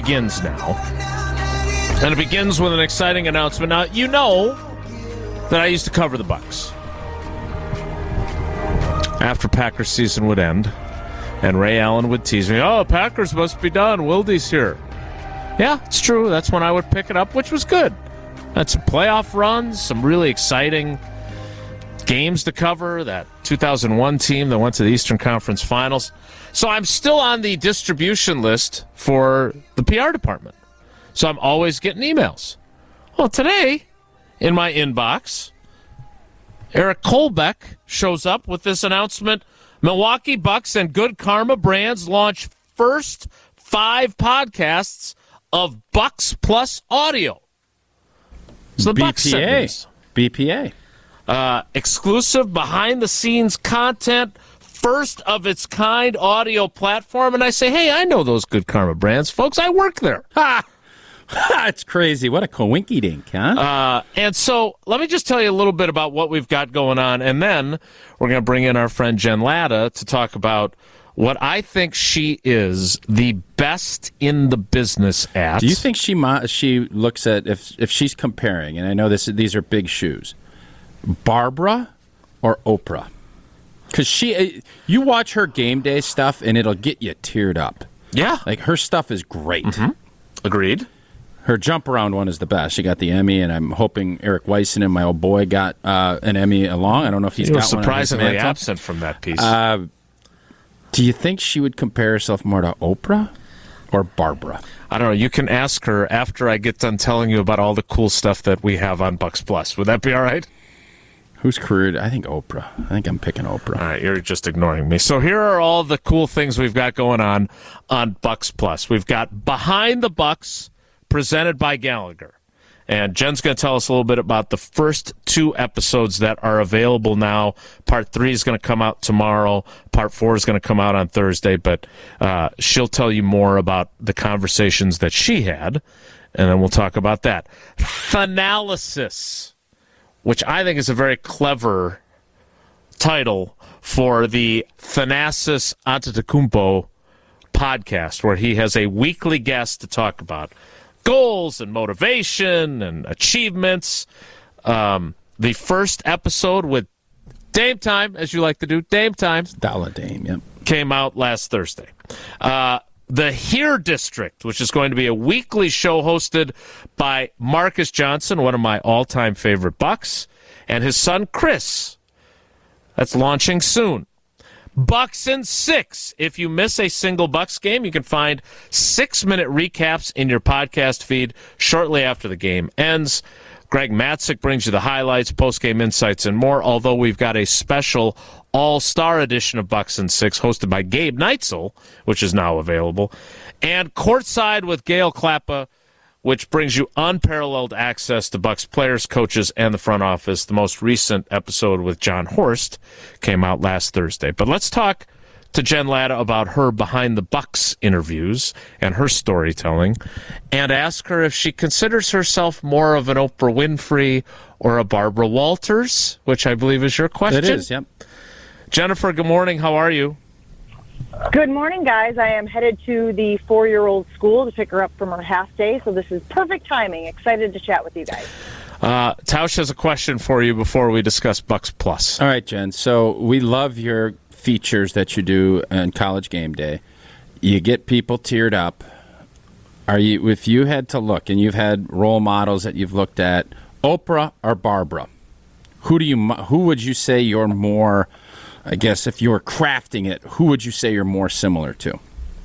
begins now. And it begins with an exciting announcement. Now, you know that I used to cover the Bucs. After Packers season would end, and Ray Allen would tease me, "Oh, Packers must be done. Wildy's here." Yeah, it's true. That's when I would pick it up, which was good. Had some playoff runs, some really exciting games to cover. That 2001 team that went to the Eastern Conference Finals. So I'm still on the distribution list for the PR department. So I'm always getting emails. Well, today, in my inbox, Eric Kolbeck shows up with this announcement. Milwaukee Bucks and Good Karma Brands launch first 5 podcasts of Bucks Plus Audio. So the Bucks sent this. BPA. Exclusive behind-the-scenes content, first of its kind audio platform. And I say, hey, I know those Good Karma Brands, folks. I work there. Ha! That's crazy. What a coinky-dink, huh? And so let me just tell you a little bit about what we've got going on, and then we're going to bring in our friend Jen Latta to talk about what I think she is the best in the business at. Do you think she looks at, if she's comparing, and I know these are big shoes, Barbara or Oprah? Because you watch her game day stuff, and it'll get you teared up. Yeah. Like, her stuff is great. Mm-hmm. Agreed. Her jump around one is the best. She got the Emmy, and I'm hoping Eric Weissman and my old boy got an Emmy along. I don't know if he's got one. He was surprisingly absent from that piece. Do you think she would compare herself more to Oprah or Barbara? I don't know. You can ask her after I get done telling you about all the cool stuff that we have on Bucks Plus. Would that be all right? Who's career? I think Oprah. I think I'm picking Oprah. All right, you're just ignoring me. So here are all the cool things we've got going on Bucks Plus. We've got Behind the Bucks, presented by Gallagher. And Jen's going to tell us a little bit about the first 2 episodes that are available now. Part 3 is going to come out tomorrow. Part 4 is going to come out on Thursday. But she'll tell you more about the conversations that she had, and then we'll talk about that. Thanalysis, which I think is a very clever title for the Thanasis Antetokounmpo podcast, where he has a weekly guest to talk about goals and motivation and achievements. The first episode with Dame Time, as you like to do, Dame Time. Dollar Dame, yep. Came out last Thursday. The Here District, which is going to be a weekly show hosted by Marcus Johnson, one of my all-time favorite Bucks, and his son Chris. That's launching soon. Bucks in 6. If you miss a single Bucks game, you can find 6-minute recaps in your podcast feed shortly after the game ends. Greg Matzik brings you the highlights, post-game insights, and more, although we've got a special all-star edition of Bucks in 6 hosted by Gabe Neitzel, which is now available, and Courtside with Gail Klappa, which brings you unparalleled access to Bucks players, coaches, and the front office. The most recent episode with John Horst came out last Thursday. But let's talk to Jen Latta about her Behind the Bucks interviews and her storytelling, and ask her if she considers herself more of an Oprah Winfrey or a Barbara Walters, which I believe is your question. It is, yep. Jennifer, good morning. How are you? Good morning, guys. I am headed to the 4-year-old school to pick her up from her half day, so this is perfect timing. Excited to chat with you guys. Tausch has a question for you before we discuss Bucks Plus. All right, Jen. So we love your features that you do on College Game Day. You get people teared up. If you had to look, and you've had role models that you've looked at, Oprah or Barbara, who would you say you're more? I guess if you were crafting it, who would you say you're more similar to?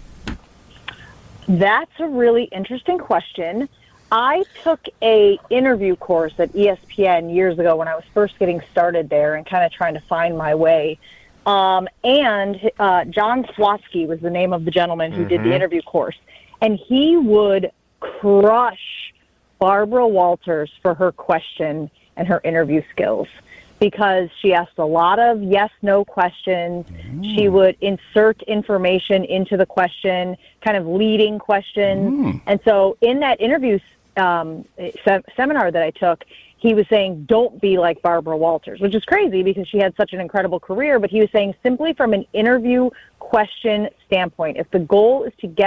That's a really interesting question. I took a interview course at ESPN years ago when I was first getting started there and kind of trying to find my way. John Swatsky was the name of the gentleman who did the interview course. And he would crush Barbara Walters for her question and her interview skills, because she asked a lot of yes-no questions. She would insert information into the question, kind of leading questions. And so in that interview seminar that I took, he was saying, don't be like Barbara Walters, which is crazy because she had such an incredible career. But he was saying simply from an interview question standpoint, if the goal is to get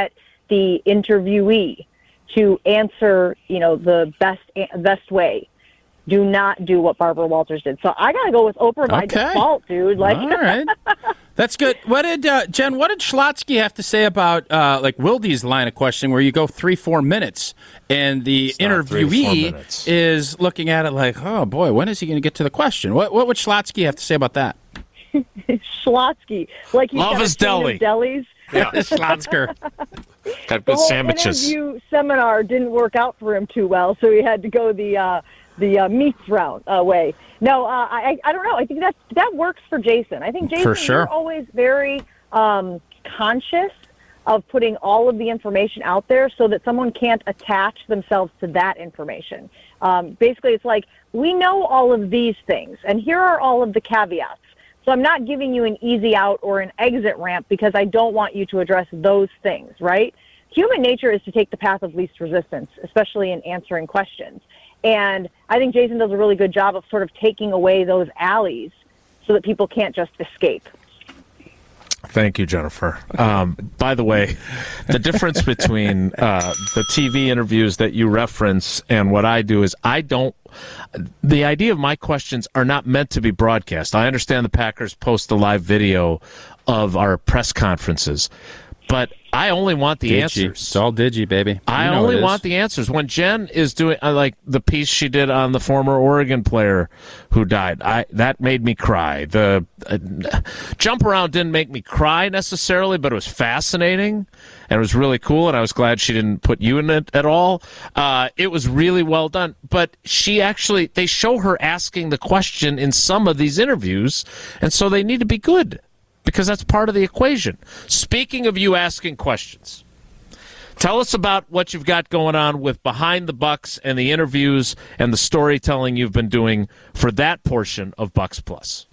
the interviewee to answer, the best way. Do not do what Barbara Walters did. So I got to go with Oprah by default, dude. All right. That's good. What did Jen? What did Schlotsky have to say about Wildy's line of questioning, where you go 3-4 minutes, and the interviewee is looking at it like, oh boy, when is he going to get to the question? What would Schlotsky have to say about that? Schlotsky, like love his deli. Delis. Yeah, Schlotzker. Got good sandwiches. The interview seminar didn't work out for him too well, so he had to go the meats round way. No, I don't know. I think that works for Jason. I think Jason, for sure. You're always very conscious of putting all of the information out there so that someone can't attach themselves to that information. Basically, it's like, we know all of these things, and here are all of the caveats. So I'm not giving you an easy out or an exit ramp because I don't want you to address those things, right? Human nature is to take the path of least resistance, especially in answering questions. And I think Jason does a really good job of sort of taking away those alleys so that people can't just escape. Thank you, Jennifer. By the way, the difference between the TV interviews that you reference and what I do is the idea of my questions are not meant to be broadcast. I understand the Packers post a live video of our press conferences, but I only want the answers. It's all digi, baby. I only want the answers. When Jen is doing, like the piece she did on the former Oregon player who died, that made me cry. The jump around didn't make me cry necessarily, but it was fascinating and it was really cool. And I was glad she didn't put you in it at all. It was really well done. But they show her asking the question in some of these interviews, and so they need to be good, because that's part of the equation. Speaking of you asking questions, tell us about what you've got going on with Behind the Bucks and the interviews and the storytelling you've been doing for that portion of Bucks Plus.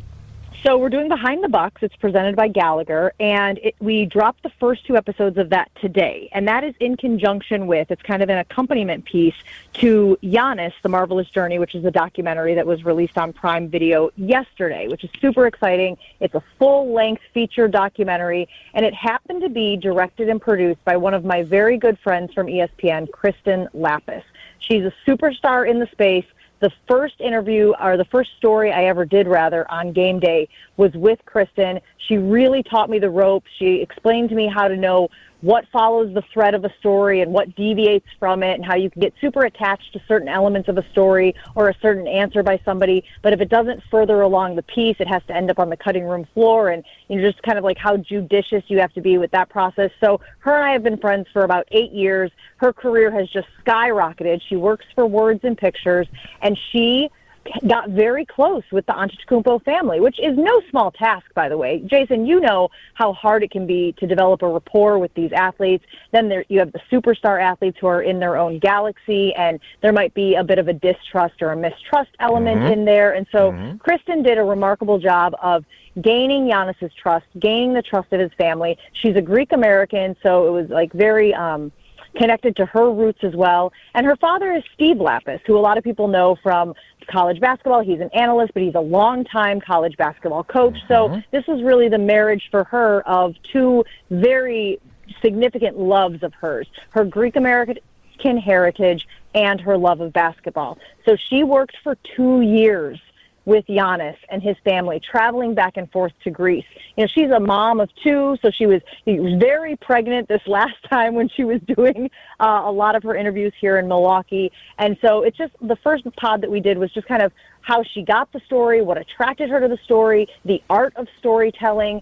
So we're doing Behind the Bucks. It's presented by Gallagher, and we dropped the first 2 episodes of that today. And that is in conjunction with, it's kind of an accompaniment piece to Giannis, The Marvelous Journey, which is a documentary that was released on Prime Video yesterday, which is super exciting. It's a full-length feature documentary, and it happened to be directed and produced by one of my very good friends from ESPN, Kristen Lapis. She's a superstar in the space. The first interview, or the first story I ever did, rather, on game day was with Kristen. She really taught me the ropes. She explained to me how to know what follows the thread of a story and what deviates from it, and how you can get super attached to certain elements of a story or a certain answer by somebody. But if it doesn't further along the piece, it has to end up on the cutting room floor, and just kind of like how judicious you have to be with that process. So her and I have been friends for about 8 years. Her career has just skyrocketed. She works for Words and Pictures, and she got very close with the Antetokounmpo family, which is no small task, by the way. Jason, you know how hard it can be to develop a rapport with these athletes. Then you have the superstar athletes who are in their own galaxy, and there might be a bit of a distrust or a mistrust element in there. And so Kristen did a remarkable job of gaining Giannis's trust, gaining the trust of his family. She's a Greek American, so it was like very connected to her roots as well. And her father is Steve Lapis, who a lot of people know from college basketball. He's an analyst, but he's a longtime college basketball coach. So this is really the marriage for her of 2 very significant loves of hers, her Greek American heritage and her love of basketball. So she worked for 2 years with Giannis and his family, traveling back and forth to Greece. She's a mom of 2, so she was very pregnant this last time when she was doing a lot of her interviews here in Milwaukee. And so it's just, the first pod that we did was just kind of how she got the story, what attracted her to the story, the art of storytelling,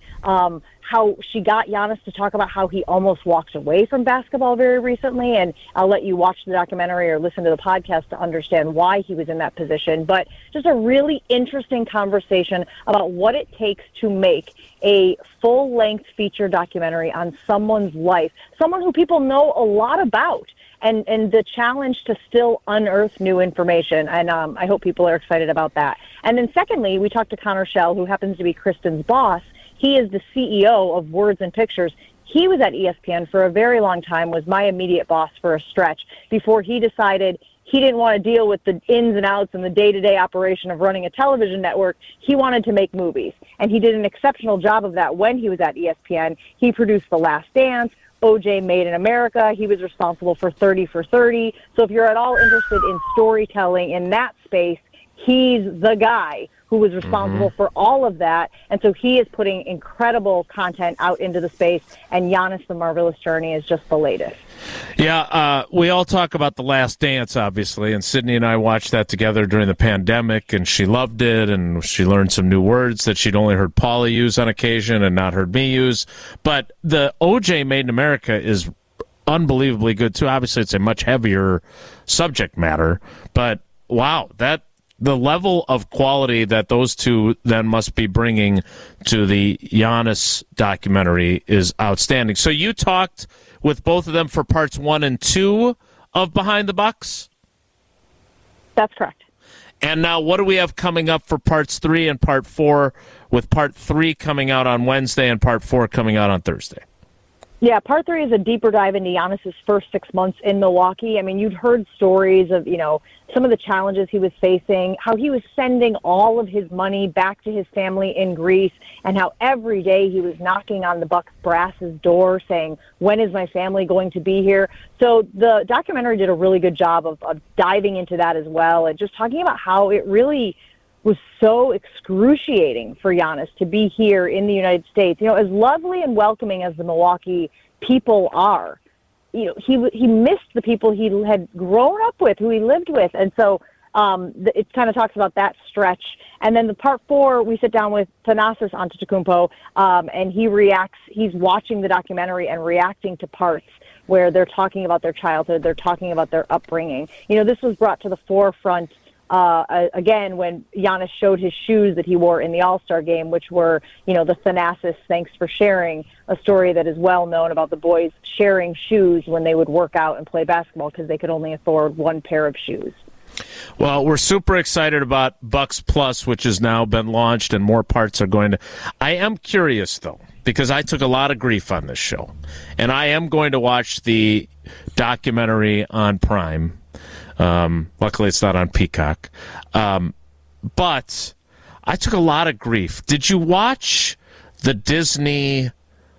how she got Giannis to talk about how he almost walked away from basketball very recently. And I'll let you watch the documentary or listen to the podcast to understand why he was in that position. But just a really interesting conversation about what it takes to make a full-length feature documentary on someone's life, someone who people know a lot about, and the challenge to still unearth new information. And I hope people are excited about that. And then secondly, we talked to Connor Schell, who happens to be Kristen's boss. He is the CEO of Words and Pictures. He was at ESPN for a very long time, was my immediate boss for a stretch, before he decided he didn't want to deal with the ins and outs and the day-to-day operation of running a television network. He wanted to make movies, and he did an exceptional job of that when he was at ESPN. He produced The Last Dance, OJ Made in America. He was responsible for 30 for 30. So if you're at all interested in storytelling in that space, he's the guy who was responsible for all of that. And so he is putting incredible content out into the space, and Giannis The Marvelous Journey is just the latest. Yeah, we all talk about The Last Dance, obviously, and Sydney and I watched that together during the pandemic, and she loved it, and she learned some new words that she'd only heard Paula use on occasion and not heard me use. But the OJ Made in America is unbelievably good, too. Obviously, it's a much heavier subject matter, but wow, the level of quality that those two then must be bringing to the Giannis documentary is outstanding. So you talked with both of them for parts 1 and 2 of Behind the Bucks? That's correct. And now what do we have coming up for parts 3 and part 4, with part 3 coming out on Wednesday and part 4 coming out on Thursday? Yeah, part 3 is a deeper dive into Giannis's first 6 months in Milwaukee. I mean, you'd heard stories of, some of the challenges he was facing, how he was sending all of his money back to his family in Greece, and how every day he was knocking on the Bucks brass's door saying, when is my family going to be here? So the documentary did a really good job of diving into that as well, and just talking about how it really was so excruciating for Giannis to be here in the United States. As lovely and welcoming as the Milwaukee people are, he missed the people he had grown up with, who he lived with. And so it kind of talks about that stretch. And then the part 4, we sit down with Thanasis Antetokounmpo, and he's watching the documentary and reacting to parts where they're talking about their childhood, they're talking about their upbringing. This was brought to the forefront again, when Giannis showed his shoes that he wore in the All-Star game, which were, the Thanasis Thanks for Sharing, a story that is well known about the boys sharing shoes when they would work out and play basketball because they could only afford one pair of shoes. Well, we're super excited about Bucks Plus, which has now been launched, and more parts are going to. I am curious, though, because I took a lot of grief on this show, and I am going to watch the documentary on Prime. Luckily, it's not on Peacock. But I took a lot of grief. Did you watch the Disney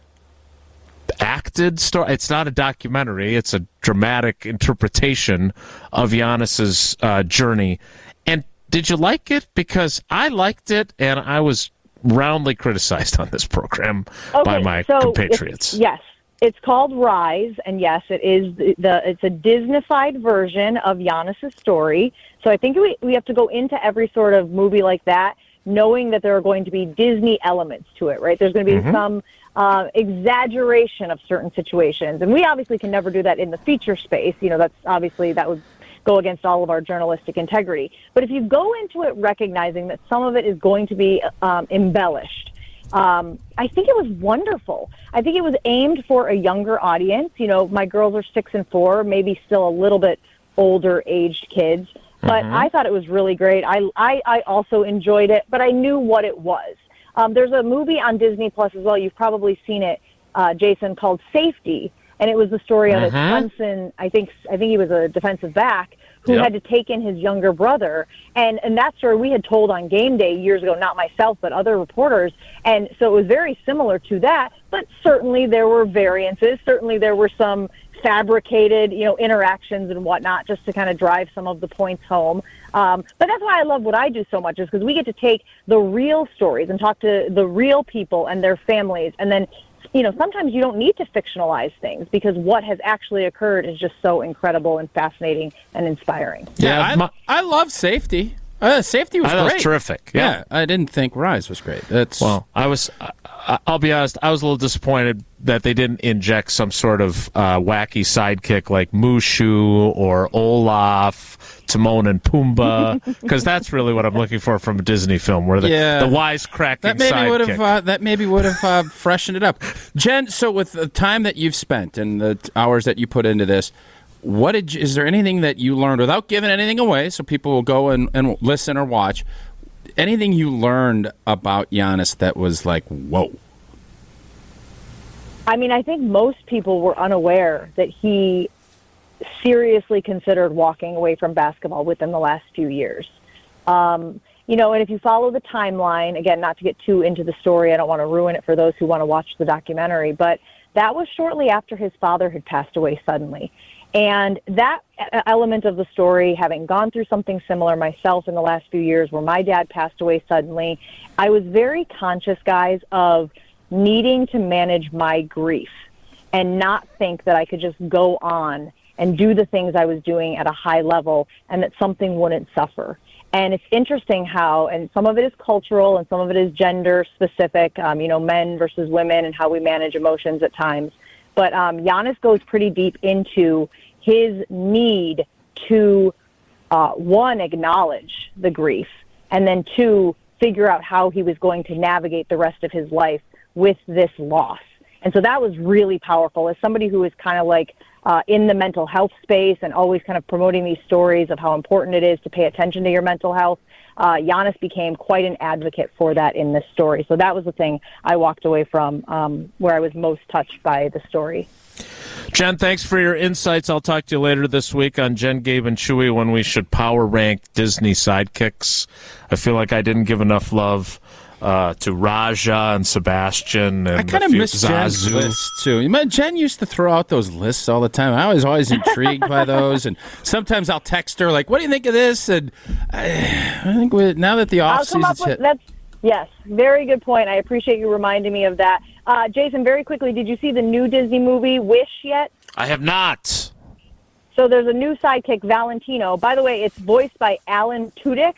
acted story? It's not a documentary. It's a dramatic interpretation of Giannis's journey. And did you like it? Because I liked it, and I was roundly criticized on this program by my compatriots. Yes. It's called Rise, and yes, it is it's a Disney-fied version of Giannis's story. So I think we have to go into every sort of movie like that knowing that there are going to be Disney elements to it, right? There's going to be some exaggeration of certain situations, and we obviously can never do that in the feature space. That's obviously that would go against all of our journalistic integrity. But if you go into it recognizing that some of it is going to be embellished, I think it was wonderful. I think it was aimed for a younger audience. My girls are 6 and 4, maybe still a little bit older aged kids, but I thought it was really great. I also enjoyed it, but I knew what it was. There's a movie on Disney Plus as well. You've probably seen it, Jason, called Safety, and it was the story of a Clemson. I think he was a defensive back who had to take in his younger brother. And that story we had told on Game Day years ago, not myself, but other reporters. And so it was very similar to that, but certainly there were variances. Certainly there were some fabricated, interactions and whatnot just to kind of drive some of the points home. But that's why I love what I do so much, is because we get to take the real stories and talk to the real people and their families, and then sometimes you don't need to fictionalize things because what has actually occurred is just so incredible and fascinating and inspiring. Yeah, I love Safety. Safety was great. That was terrific. Yeah, I didn't think Rise was great. I'll be honest, I was a little disappointed that they didn't inject some sort of wacky sidekick like Mushu or Olaf, Timon and Pumbaa, because that's really what I'm looking for from a Disney film, where the wisecracking sidekick. That maybe would have freshened it up. Jen, so with the time that you've spent and the hours that you put into this, is there anything that you learned, without giving anything away, so people will go and listen or watch, anything you learned about Giannis that was like, whoa? I mean, I think most people were unaware that he seriously considered walking away from basketball within the last few years. And if you follow the timeline, again, not to get too into the story, I don't want to ruin it for those who want to watch the documentary, but that was shortly after his father had passed away suddenly. And that element of the story, having gone through something similar myself in the last few years where my dad passed away suddenly, I was very conscious, guys, of needing to manage my grief and not think that I could just go on and do the things I was doing at a high level and that something wouldn't suffer. And it's interesting how, and some of it is cultural and some of it is gender specific, men versus women and how we manage emotions at times. But Giannis goes pretty deep into his need to, one, acknowledge the grief, and then two, figure out how he was going to navigate the rest of his life with this loss. And so that was really powerful. As somebody who is kind of like in the mental health space and always kind of promoting these stories of how important it is to pay attention to your mental health, Giannis became quite an advocate for that in this story. So that was the thing I walked away from where I was most touched by the story. Jen, thanks for your insights. I'll talk to you later this week on Jen, Gabe, and Chewy when we should power rank Disney sidekicks. I feel like I didn't give enough love to Raja and Sebastian. And I kind of miss Jen's lists, too. Jen used to throw out those lists all the time. I was always intrigued by those, and sometimes I'll text her, like, what do you think of this? And I think now that the off-season's hit... Yes, very good point. I appreciate you reminding me of that. Jason, very quickly, did you see the new Disney movie, Wish, yet? I have not. So there's a new sidekick, Valentino. By the way, it's voiced by Alan Tudyk,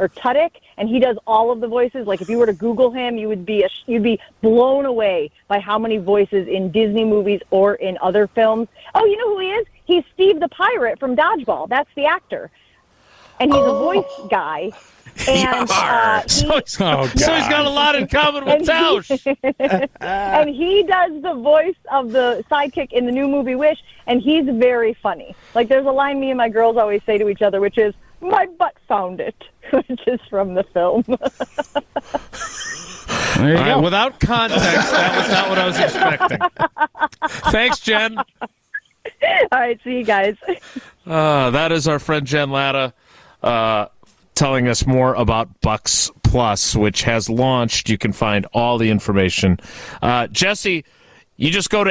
and he does all of the voices. Like, if you were to Google him, you'd be blown away by how many voices in Disney movies or in other films. Oh, you know who he is? He's Steve the Pirate from Dodgeball. That's the actor. And he's a voice guy. And so he's got a lot in common with Tausch. And he does the voice of the sidekick in the new movie Wish, and he's very funny. Like, there's a line me and my girls always say to each other, which is, "My butt found it," which is from the film. There you go. Without context, that was not what I was expecting. Thanks, Jen. All right, see you guys. That is our friend Jen Latta telling us more about Bucks Plus, which has launched. You can find all the information. Jesse, you just go to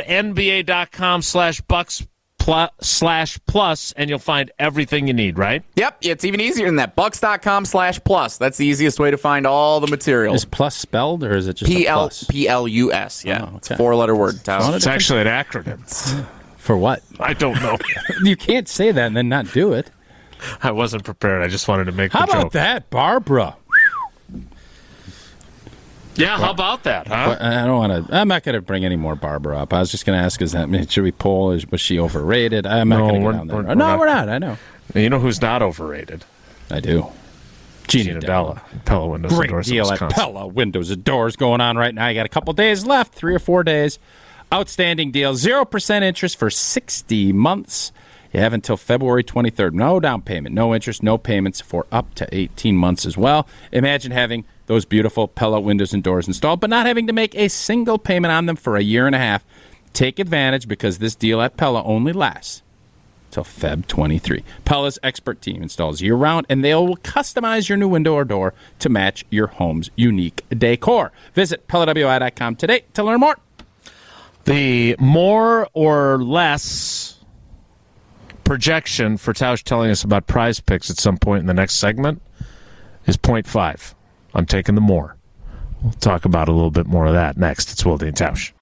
nba.com/Bucks/plus, and you'll find everything you need, right? Yep, it's even easier than that. Bucks.com/plus. That's the easiest way to find all the material. Is plus spelled, or is it just a plus? P-L-U-S, yeah. Oh, okay. It's a four-letter word. It's actually an acronym. For what? I don't know. You can't say that and then not do it. I wasn't prepared. I just wanted to make the joke. How about that, Barbara? Yeah, how about that, huh? I'm not going to bring any more Barbara up. I was just going to ask, should we poll? Was she overrated? I'm not going to go down there. We're not. I know. You know who's not overrated? I do. Gina Della. Pella Windows and Doors. Great deal at Pella Windows and Doors going on right now. You got a couple days left, 3 or 4 days. Outstanding deal. 0% interest for 60 months. You have until February 23rd. No down payment, no interest, no payments for up to 18 months as well. Imagine having those beautiful Pella windows and doors installed, but not having to make a single payment on them for a year and a half. Take advantage, because this deal at Pella only lasts till Feb 23. Pella's expert team installs year-round, and they will customize your new window or door to match your home's unique decor. Visit PellaWI.com today to learn more. The more or less projection for Tausch telling us about Prize Picks at some point in the next segment is 0.5. I'm taking the more. We'll talk about a little bit more of that next. It's Wilde and Tausch.